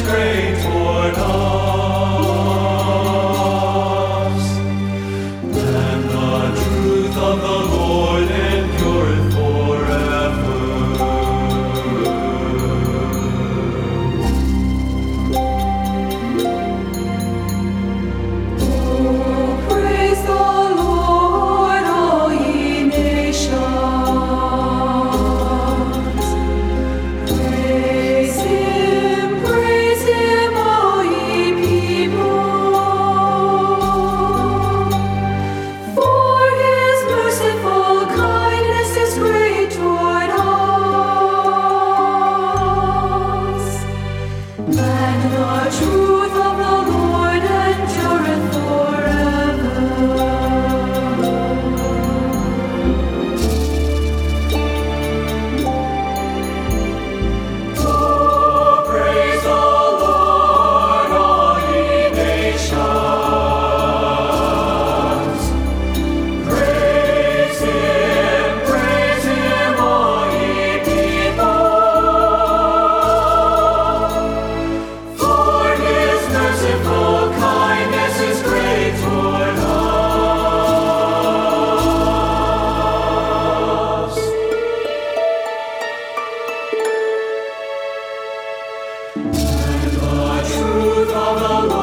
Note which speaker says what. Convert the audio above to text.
Speaker 1: great toward us. And the truth of the Lord endureth forever.
Speaker 2: Oh, praise the Lord, all ye nations. Praise Him, all ye people. For His merciful kindness is great toward us. And the truth of the Lord endureth forever.
Speaker 1: Oh, praise the Lord, all ye nations. Praise Him, all ye people. For His merciful kindness is great toward us. And the truth of the